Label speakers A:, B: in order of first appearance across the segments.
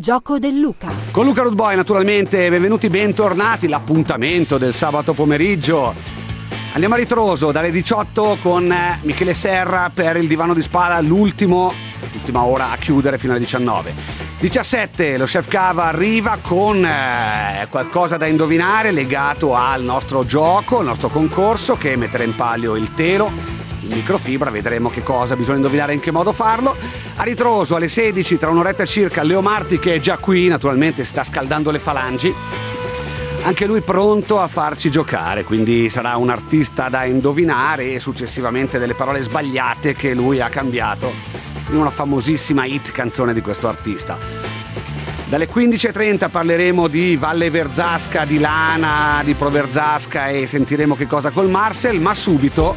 A: gioco del Luca.
B: Con Luca Rudboy naturalmente, benvenuti, bentornati, l'appuntamento del sabato pomeriggio. Andiamo a ritroso dalle 18 con Michele Serra per il divano di spalla, l'ultima ora a chiudere fino alle 19. 17 lo Chef Cava arriva con qualcosa da indovinare legato al nostro gioco, al nostro concorso, che metterà in palio il telo, il microfibra, vedremo che cosa bisogna indovinare e in che modo farlo. A ritroso alle 16, tra un'oretta circa, Leo Marti, che è già qui, naturalmente sta scaldando le falangi, anche lui pronto a farci giocare, quindi sarà un artista da indovinare e successivamente delle parole sbagliate che lui ha cambiato in una famosissima hit canzone di questo artista. Dalle 15:30 parleremo di Valle Verzasca, di Lana, di Pro Verzasca e sentiremo che cosa col Marcel, ma subito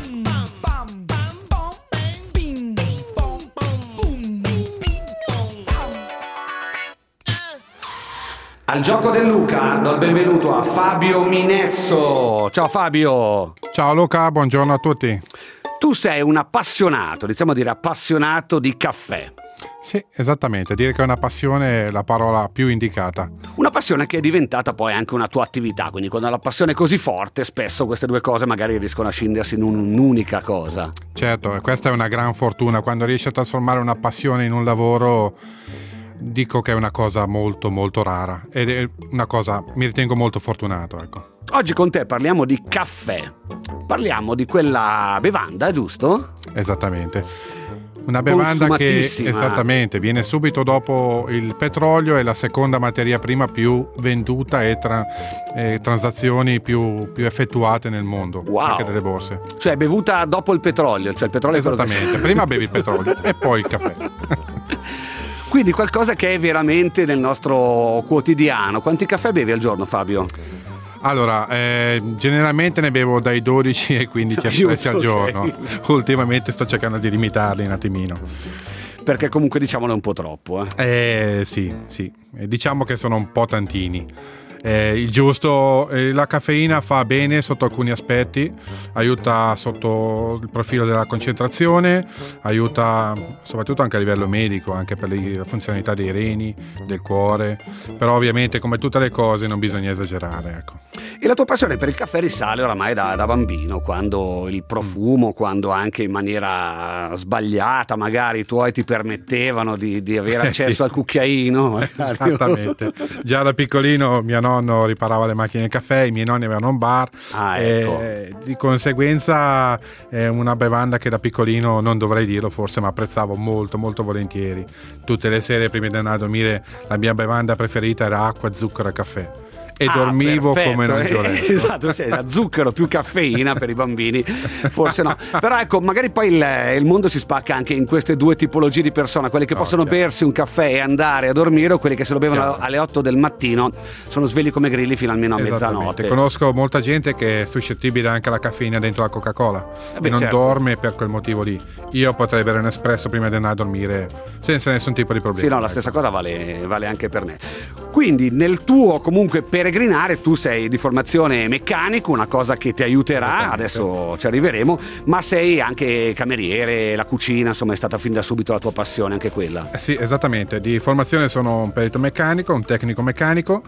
B: al gioco del Luca do il benvenuto a Fabio Minesso. Ciao Fabio.
C: Ciao Luca, buongiorno a tutti.
B: Tu sei un appassionato, iniziamo a dire appassionato di caffè.
C: Sì, esattamente, dire che è una passione è la parola più indicata.
B: Una passione che è diventata poi anche una tua attività, quindi quando la passione è così forte spesso queste due cose magari riescono a scindersi in un'unica cosa.
C: Certo, questa è una gran fortuna, quando riesci a trasformare una passione in un lavoro. Dico che è una cosa molto molto rara ed è una cosa, mi ritengo molto fortunato, ecco.
B: Oggi con te parliamo di caffè, parliamo di quella bevanda, giusto?
C: Esattamente, una bevanda che esattamente viene subito dopo il petrolio, è la seconda materia prima più venduta e transazioni più effettuate nel mondo,
B: wow,
C: anche delle borse.
B: Cioè bevuta dopo il petrolio, cioè il petrolio
C: esattamente, prima bevi il petrolio e poi il caffè.
B: Quindi qualcosa che è veramente nel nostro quotidiano. Quanti caffè bevi al giorno, Fabio?
C: Allora, generalmente ne bevo dai 12 ai 15 espressi al giorno. Okay. Ultimamente sto cercando di limitarli un attimino.
B: Perché comunque diciamolo è un po' troppo.
C: Sì. Diciamo che sono un po' tantini. Il giusto, la caffeina fa bene sotto alcuni aspetti, aiuta sotto il profilo della concentrazione, aiuta soprattutto anche a livello medico, anche per le funzionalità dei reni, del cuore, però ovviamente come tutte le cose non bisogna esagerare, ecco.
B: E la tua passione per il caffè risale oramai da bambino, quando il profumo, quando anche in maniera sbagliata magari i tuoi ti permettevano di avere accesso al cucchiaino.
C: Esattamente, già da piccolino mio nonno riparava le macchine di caffè, i miei nonni avevano un bar,
B: ecco.
C: Di conseguenza è una bevanda che da piccolino, non dovrei dirlo forse, ma apprezzavo molto molto volentieri. Tutte le sere prima di andare a dormire la mia bevanda preferita era acqua, zucchero e caffè. E dormivo
B: perfetto.
C: Come non gioletto.
B: Esatto, cioè, zucchero più caffeina per i bambini forse no, però ecco, magari poi il mondo si spacca anche in queste due tipologie di persone, quelli che possono bersi un caffè e andare a dormire, o quelli che se lo bevono alle 8 del mattino sono svegli come grilli fino almeno a mezzanotte.
C: Conosco molta gente che è suscettibile anche alla caffeina dentro la Coca-Cola e non dorme per quel motivo lì. Io potrei bere un espresso prima di andare a dormire senza nessun tipo di problema.
B: Sì, no, la stessa cosa vale anche per me. Quindi nel tuo comunque peregrinare tu sei di formazione meccanico, una cosa che ti aiuterà, adesso ci arriveremo, ma sei anche cameriere, la cucina, insomma è stata fin da subito la tua passione anche quella.
C: Sì, esattamente, di formazione sono un perito meccanico, un tecnico meccanico,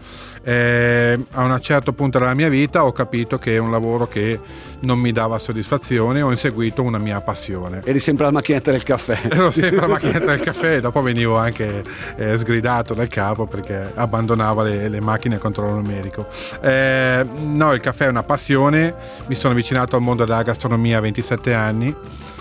C: a un certo punto della mia vita ho capito che è un lavoro che non mi dava soddisfazione, ho inseguito una mia passione.
B: Eri sempre alla macchinetta del caffè.
C: Ero sempre alla macchinetta del caffè e dopo venivo anche sgridato dal capo perché abbandonava le macchine a controllo numerico. No, il caffè è una passione, mi sono avvicinato al mondo della gastronomia a 27 anni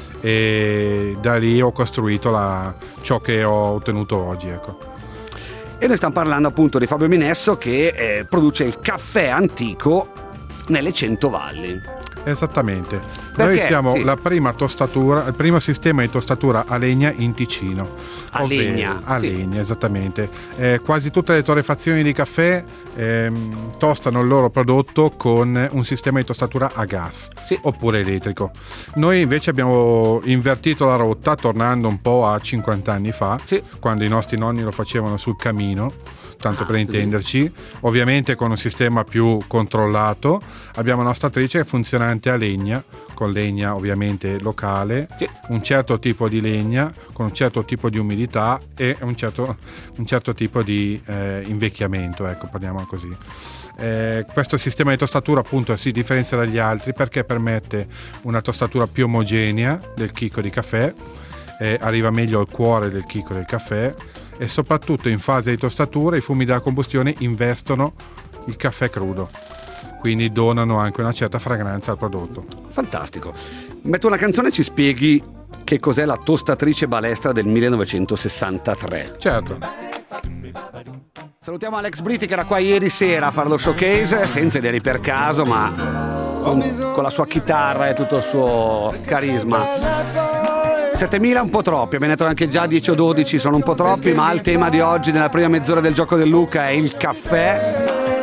C: e da lì ho costruito ciò che ho ottenuto oggi, ecco.
B: E noi stiamo parlando appunto di Fabio Minesso che produce il caffè antico nelle 100 Valli.
C: Esattamente.
B: Perché?
C: Noi siamo la prima tostatura, il primo sistema di tostatura a legna in Ticino.
B: A legna,
C: esattamente. Quasi tutte le torrefazioni di caffè tostano il loro prodotto con un sistema di tostatura a gas oppure elettrico. Noi invece abbiamo invertito la rotta, tornando un po' a 50 anni fa, quando i nostri nonni lo facevano sul camino, tanto per intenderci, ovviamente con un sistema più controllato. Abbiamo una tostatrice funzionante a legna con legna ovviamente locale,
B: sì,
C: un certo tipo di legna con un certo tipo di umidità e un certo tipo di invecchiamento, ecco, parliamo così. Questo sistema di tostatura appunto si differenzia dagli altri perché permette una tostatura più omogenea del chicco di caffè, arriva meglio al cuore del chicco del caffè e soprattutto in fase di tostatura i fumi della combustione investono il caffè crudo, quindi donano anche una certa fragranza al prodotto.
B: Fantastico. Metto una canzone e ci spieghi che cos'è la tostatrice balestra del 1963.
C: Certo.
B: Salutiamo Alex Britti che era qua ieri sera a fare lo showcase, senza idee per caso, ma con la sua chitarra e tutto il suo carisma. 7.000 un po' troppi, abbiamo detto anche già 10 o 12 sono un po' troppi, ma il tema di oggi nella prima mezz'ora del Gioco del Luca è il caffè.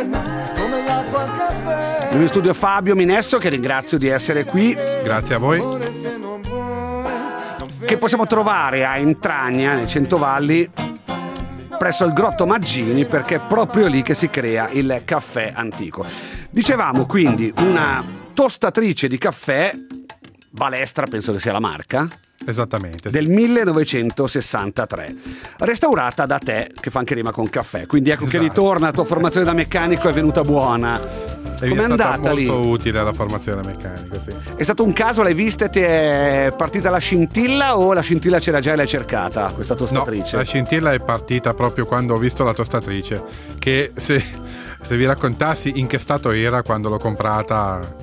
B: In studio Fabio Minesso, che ringrazio di essere qui.
C: Grazie a voi.
B: Che possiamo trovare a Entragna, nei Centovalli, presso il Grotto Maggini, perché è proprio lì che si crea il caffè antico. Dicevamo quindi una tostatrice di caffè, Balestra penso che sia la marca,
C: Esattamente,
B: del 1963, restaurata da te, che fa anche rima con caffè, quindi ecco che ritorna, la tua formazione da meccanico è venuta buona.
C: Com'è
B: andata lì?
C: Molto utile la formazione meccanica, sì.
B: È stato un caso, l'hai vista e ti è partita la scintilla o la scintilla c'era già e l'hai cercata, questa tostatrice?
C: No, la scintilla è partita proprio quando ho visto la tostatrice, che se vi raccontassi in che stato era quando l'ho comprata,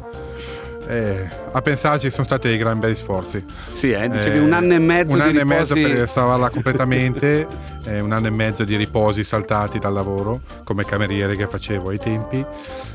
C: a pensarci sono stati dei gran bei sforzi.
B: Sì, dicevi un anno e mezzo
C: un
B: di
C: anno e
B: riposi.
C: mezzo per restaurarla completamente, un anno e mezzo di riposi saltati dal lavoro come cameriere che facevo ai tempi.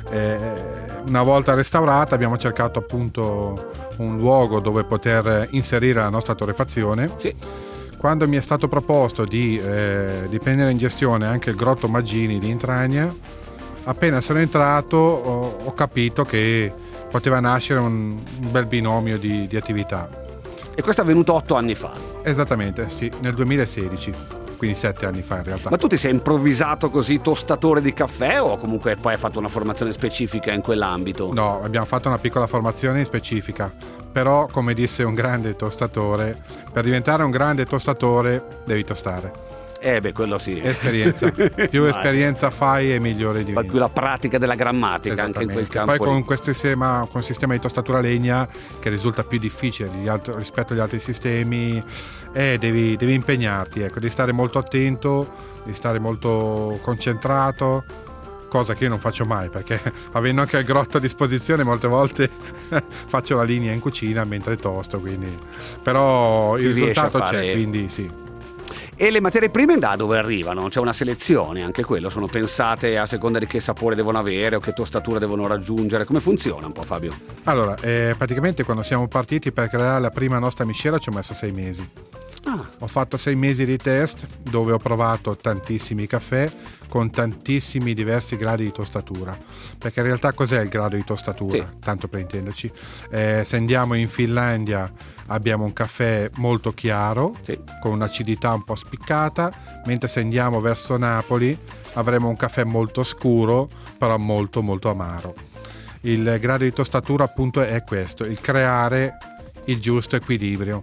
C: Una volta restaurata abbiamo cercato appunto un luogo dove poter inserire la nostra torrefazione.
B: Sì.
C: Quando mi è stato proposto di prendere in gestione anche il Grotto Maggini di Entragna, appena sono entrato ho capito che poteva nascere un bel binomio di attività.
B: E questo è avvenuto 8 anni fa?
C: Esattamente, sì, nel 2016, quindi 7 anni fa in realtà.
B: Ma tu ti sei improvvisato così tostatore di caffè o comunque poi hai fatto una formazione specifica in quell'ambito?
C: No, abbiamo fatto una piccola formazione specifica, però come disse un grande tostatore, per diventare un grande tostatore devi tostare.
B: Quello sì.
C: Esperienza. Più esperienza fai e migliore diventi.
B: Più la pratica della grammatica anche in quel campo.
C: Poi con questo sistema di tostatura a legna, che risulta più difficile rispetto agli altri sistemi, devi impegnarti, ecco, devi stare molto attento, devi stare molto concentrato, cosa che io non faccio mai, perché avendo anche il grotto a disposizione molte volte faccio la linea in cucina mentre tosto, quindi però il risultato c'è, quindi sì.
B: E le materie prime da dove arrivano? C'è una selezione, anche quello? Sono pensate a seconda di che sapore devono avere o che tostatura devono raggiungere? Come funziona un po', Fabio?
C: Allora, praticamente quando siamo partiti per creare la prima nostra miscela ci ho messo 6 mesi. Ho fatto 6 mesi di test dove ho provato tantissimi caffè con tantissimi diversi gradi di tostatura, perché in realtà cos'è il grado di tostatura? Sì. Tanto per intenderci, se andiamo in Finlandia abbiamo un caffè molto chiaro, sì, con un'acidità un po' spiccata, mentre se andiamo verso Napoli avremo un caffè molto scuro però molto molto amaro. Il grado di tostatura appunto è questo, il creare il giusto equilibrio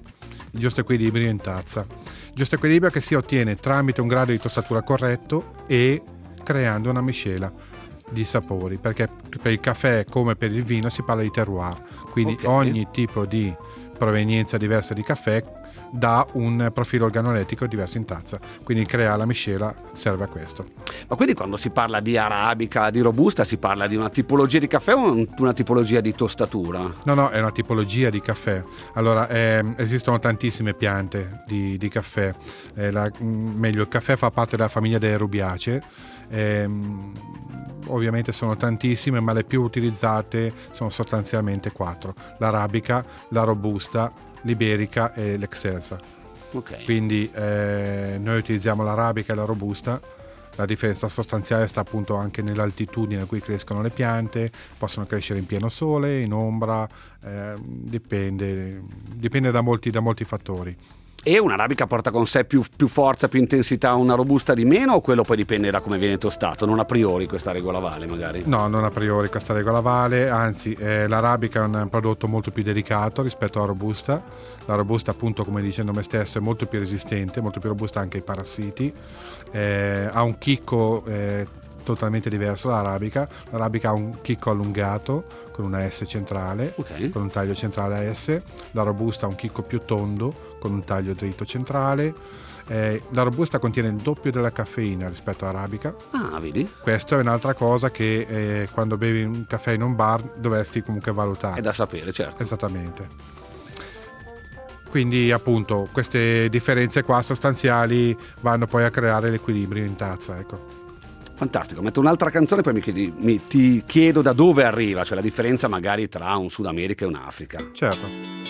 C: in tazza. Il giusto equilibrio che si ottiene tramite un grado di tostatura corretto e creando una miscela di sapori, perché per il caffè come per il vino si parla di terroir, quindi ogni tipo di provenienza diversa di caffè dà un profilo organolettico diverso in tazza, quindi creare la miscela serve a questo.
B: Ma quindi quando si parla di arabica, di robusta, si parla di una tipologia di caffè o una tipologia di tostatura?
C: No, è una tipologia di caffè. Allora, esistono tantissime piante di caffè, meglio, il caffè fa parte della famiglia delle rubiacee, ovviamente sono tantissime, ma le più utilizzate sono sostanzialmente 4: l'arabica, la robusta, l'iberica e l'excelsa. Quindi noi utilizziamo l'arabica e la robusta. La differenza sostanziale sta appunto anche nell'altitudine a cui crescono le piante, possono crescere in pieno sole, in ombra, dipende da molti fattori.
B: E un'arabica porta con sé più forza, più intensità, una robusta di meno, o quello poi dipende da come viene tostato? Non a priori questa regola vale magari?
C: No, non a priori questa regola vale, anzi l'arabica è un prodotto molto più delicato rispetto alla robusta. La robusta, appunto, come dice il nome stesso, è molto più resistente, molto più robusta anche ai parassiti, ha un chicco totalmente diverso dall'arabica. L'arabica ha un chicco allungato con una S centrale,
B: Ok.
C: con un taglio centrale a S. La robusta ha un chicco più tondo con un taglio dritto centrale. La robusta contiene il doppio della caffeina rispetto all'arabica.
B: Ah, vedi?
C: Questa è un'altra cosa che quando bevi un caffè in un bar dovresti comunque valutare.
B: È da sapere, certo.
C: Esattamente. Quindi appunto queste differenze qua sostanziali vanno poi a creare l'equilibrio in tazza, ecco.
B: Fantastico, metto un'altra canzone, poi ti chiedo da dove arriva, cioè la differenza magari tra un Sud America e un Africa.
C: Certo.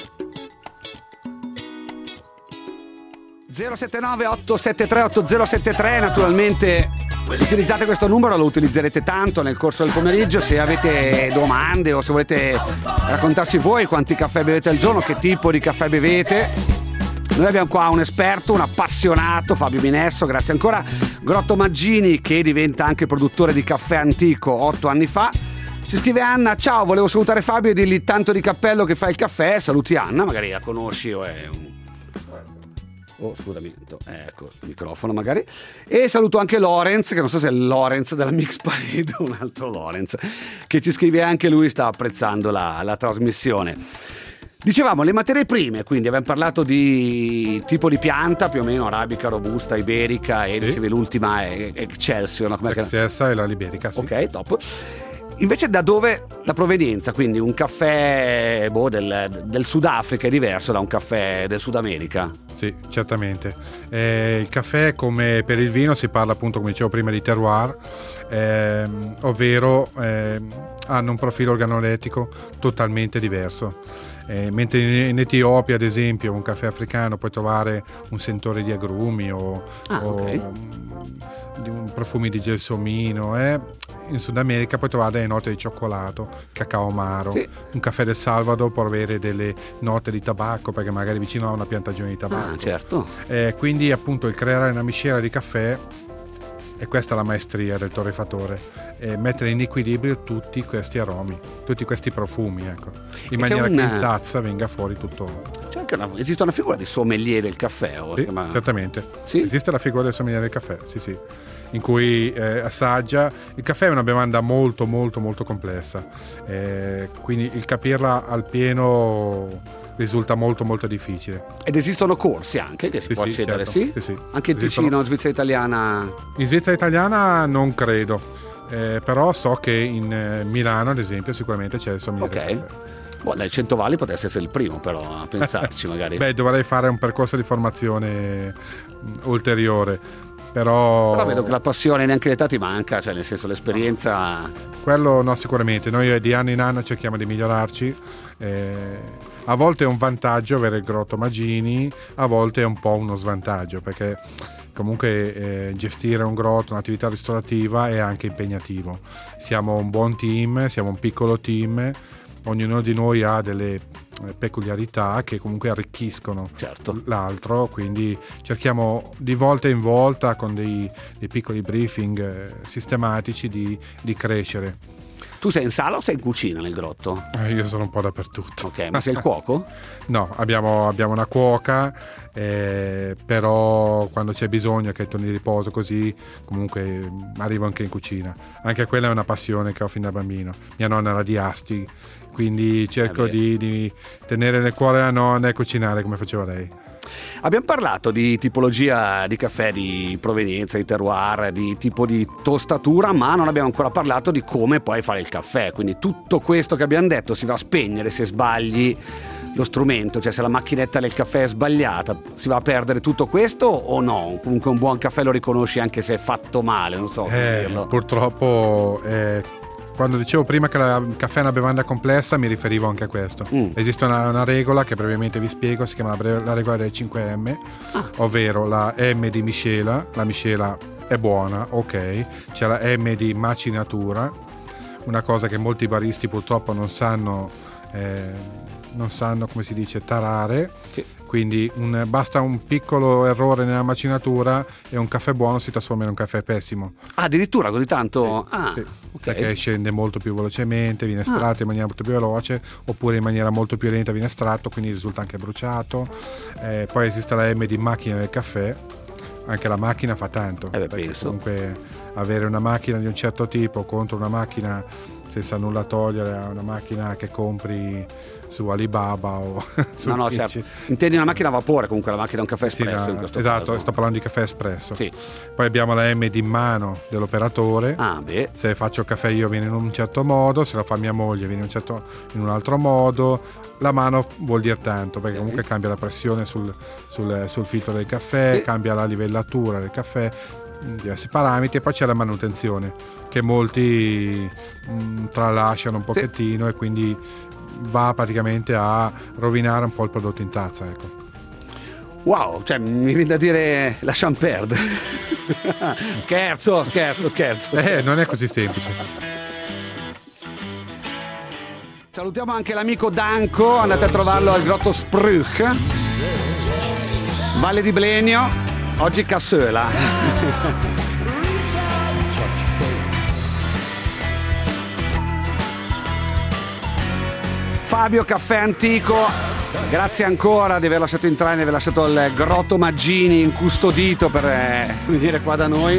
B: 079 873 8073, naturalmente utilizzate questo numero, lo utilizzerete tanto nel corso del pomeriggio. Se avete domande o se volete raccontarci voi quanti caffè bevete al giorno, che tipo di caffè bevete, noi abbiamo qua un esperto, un appassionato, Fabio Minesso, grazie ancora. Grotto Maggini, che diventa anche produttore di caffè antico 8 anni fa. Ci scrive Anna: ciao, volevo salutare Fabio e dirgli tanto di cappello che fa il caffè. Saluti Anna, magari la conosci o è un... Oh, scusami, ecco il microfono magari. E saluto anche Lorenz, che non so se è Lorenz della Mix Parade o un altro Lorenz, che ci scrive anche lui, sta apprezzando la trasmissione. Dicevamo le materie prime, quindi abbiamo parlato di tipo di pianta, più o meno arabica, robusta, iberica, e
C: Sì.
B: l'ultima è Excelsior, no?
C: L'excelsa e la liberica, sì.
B: Ok, top. Invece da dove la provenienza? Quindi un caffè del Sudafrica è diverso da un caffè del Sud America?
C: Sì, certamente. Il caffè, come per il vino, si parla appunto, come dicevo prima, di terroir, ovvero hanno un profilo organolettico totalmente diverso. Mentre in Etiopia, ad esempio, un caffè africano puoi trovare un sentore di agrumi o di un profumi di gelsomino. In Sud America puoi trovare delle note di cioccolato, cacao amaro.
B: Sì.
C: Un caffè del Salvador può avere delle note di tabacco, perché magari vicino a una piantagione di tabacco.
B: Ah, certo.
C: Quindi appunto il creare una miscela di caffè, e questa è la maestria del torrefatore, mettere in equilibrio tutti questi aromi, tutti questi profumi, ecco, in maniera che in tazza venga fuori tutto.
B: C'è anche esiste una figura di sommelier del caffè?
C: Sì, certamente.
B: Sì?
C: Esiste la figura del sommelier del caffè, sì, in cui assaggia. Il caffè è una bevanda molto molto molto complessa, quindi il capirla al pieno risulta molto molto difficile.
B: Ed esistono corsi anche che si può accedere,
C: certo. Sì?
B: Anche in Ticino, Svizzera italiana?
C: In Svizzera italiana non credo, però so che in Milano, ad esempio, sicuramente c'è il sommelier del caffè.
B: Dai Centovalli potesse essere il primo, però, a pensarci magari.
C: Beh, dovrei fare un percorso di formazione ulteriore, però
B: vedo che la passione neanche l'età ti manca, cioè nel senso l'esperienza.
C: Quello no, sicuramente. Noi di anno in anno cerchiamo di migliorarci. A volte è un vantaggio avere il Grotto Maggini, a volte è un po' uno svantaggio, perché comunque gestire un grotto, un'attività ristorativa, è anche impegnativo. Siamo un buon team, siamo un piccolo team, ognuno di noi ha delle peculiarità che comunque arricchiscono l'altro, quindi cerchiamo di volta in volta con dei piccoli briefing sistematici di crescere.
B: Tu sei in sala o sei in cucina nel grotto?
C: Io sono un po' dappertutto.
B: Ok, ma sei il cuoco?
C: No, abbiamo una cuoca, però quando c'è bisogno, che è turni di riposo così, comunque arrivo anche in cucina. Anche quella è una passione che ho fin da bambino. Mia nonna era di Asti, quindi cerco di tenere nel cuore la nonna e cucinare come faceva lei.
B: Abbiamo parlato di tipologia di caffè, di provenienza, di terroir, di tipo di tostatura, ma non abbiamo ancora parlato di come poi fare il caffè. Quindi tutto questo che abbiamo detto si va a spegnere se sbagli lo strumento, cioè se la macchinetta del caffè è sbagliata, si va a perdere tutto questo o no? Comunque un buon caffè lo riconosci anche se è fatto male, non so come dirlo.
C: Purtroppo quando dicevo prima che il caffè è una bevanda complessa, mi riferivo anche a questo. Esiste una regola che brevemente vi spiego, si chiama la regola delle 5M, ovvero la M di miscela. La miscela è buona, ok, c'è la M di macinatura, una cosa che molti baristi purtroppo non sanno non sanno, come si dice, tarare.
B: Sì.
C: Quindi basta un piccolo errore nella macinatura e un caffè buono si trasforma in un caffè pessimo.
B: Addirittura così tanto?
C: Sì, sì.
B: Okay.
C: Perché scende molto più velocemente, viene estratto in maniera molto più veloce, oppure in maniera molto più lenta viene estratto, quindi risulta anche bruciato. Poi esiste la M di macchina del caffè, anche la macchina fa tanto, perché
B: penso.
C: comunque avere una macchina di un certo tipo contro una macchina, senza nulla togliere a una macchina che compri su Alibaba o su
B: No, certo. Intendi una macchina a vapore, comunque la macchina è un caffè espresso, in questo
C: esatto,
B: caso.
C: sto parlando di caffè espresso.
B: Sì.
C: Poi abbiamo la M di mano dell'operatore. Se faccio il caffè io viene in un certo modo, se la fa mia moglie viene in un altro modo. La mano vuol dire tanto, perché comunque cambia la pressione sul filtro del caffè, cambia la livellatura del caffè, diversi parametri, e poi c'è la manutenzione che molti tralasciano un pochettino, e quindi va praticamente a rovinare un po' il prodotto in tazza, ecco.
B: Wow, cioè mi viene da dire lasciamo perdere. Scherzo.
C: Non è così semplice.
B: Salutiamo anche l'amico Danco, andate a trovarlo al Grotto Spruch, Valle di Blenio, oggi Cassola. Fabio Caffè Antico, grazie ancora di aver lasciato entrare, di aver lasciato il Grotto Maggini incustodito per venire qua da noi.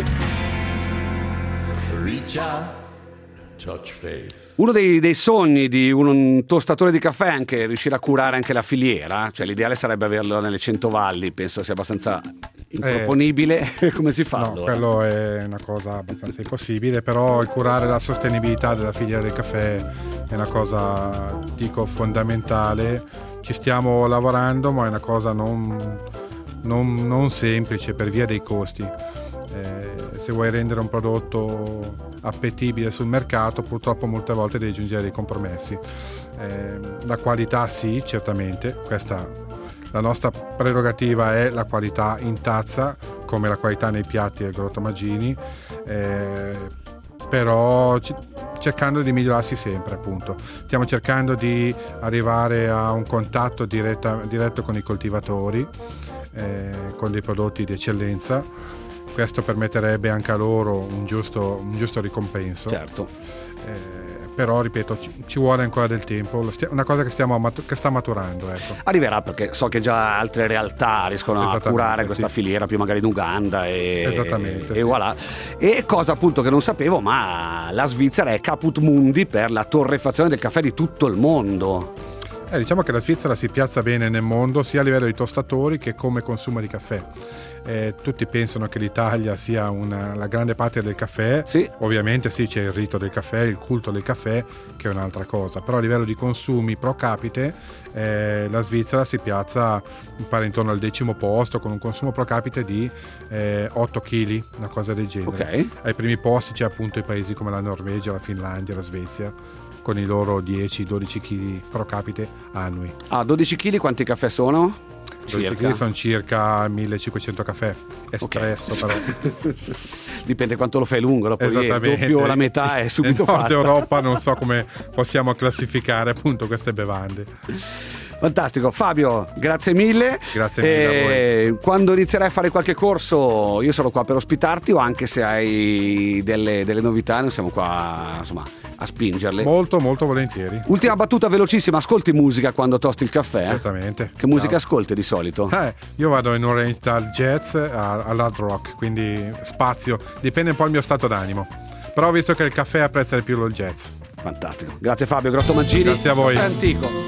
B: Uno dei sogni di un tostatore di caffè è anche riuscire a curare anche la filiera, cioè l'ideale sarebbe averlo nelle 100 valli, penso sia abbastanza improponibile. Come si fa?
C: No,
B: allora?
C: Quello è una cosa abbastanza impossibile, però il curare la sostenibilità della filiera del caffè è una cosa, dico, fondamentale. Ci stiamo lavorando, ma è una cosa non semplice per via dei costi. Se vuoi rendere un prodotto appetibile sul mercato, purtroppo molte volte devi giungere dei compromessi. La qualità sì, certamente, la nostra prerogativa è la qualità in tazza, come la qualità nei piatti del Grotto Maggini, però cercando di migliorarsi sempre, appunto. Stiamo cercando di arrivare a un contatto diretto con i coltivatori, con dei prodotti di eccellenza. Questo permetterebbe anche a loro un giusto ricompenso.
B: Certo.
C: Però ripeto, ci vuole ancora del tempo, una cosa che sta maturando, ecco.
B: Arriverà, perché so che già altre realtà riescono a curare questa filiera, più magari in Uganda e voilà. E cosa appunto che non sapevo, ma la Svizzera è caput mundi per la torrefazione del caffè di tutto il mondo.
C: Diciamo che la Svizzera si piazza bene nel mondo, sia a livello di tostatori che come consumo di caffè. Tutti pensano che l'Italia sia la grande patria del caffè. Sì. Ovviamente sì, c'è il rito del caffè, il culto del caffè, che è un'altra cosa, però a livello di consumi pro capite la Svizzera si piazza, mi pare, intorno al 10° posto, con un consumo pro capite di 8 kg, una cosa del genere.
B: Okay.
C: Ai primi posti c'è appunto i paesi come la Norvegia, la Finlandia, la Svezia, con i loro 10-12 kg pro capite annui. 12
B: kg quanti caffè sono?
C: 12 kg sono circa 1500 caffè espresso, okay. Però
B: dipende quanto lo fai lungo, dopo doppio la metà è subito fatto.
C: In Nord Europa non so come possiamo classificare appunto queste bevande.
B: Fantastico, Fabio, grazie mille.
C: Grazie mille a voi.
B: Quando inizierai a fare qualche corso io sono qua per ospitarti, o anche se hai delle novità noi siamo qua, insomma, a spingerle.
C: Molto molto volentieri.
B: Ultima battuta velocissima: ascolti musica quando tosti il caffè?
C: Certamente.
B: Che musica ascolti di solito?
C: Io vado in un range dal jazz all'hard rock, quindi spazio, dipende un po' il mio stato d'animo, però ho visto che il caffè apprezza di più il jazz.
B: Fantastico, grazie Fabio. Grotto Maggini,
C: grazie a voi.
B: Antico.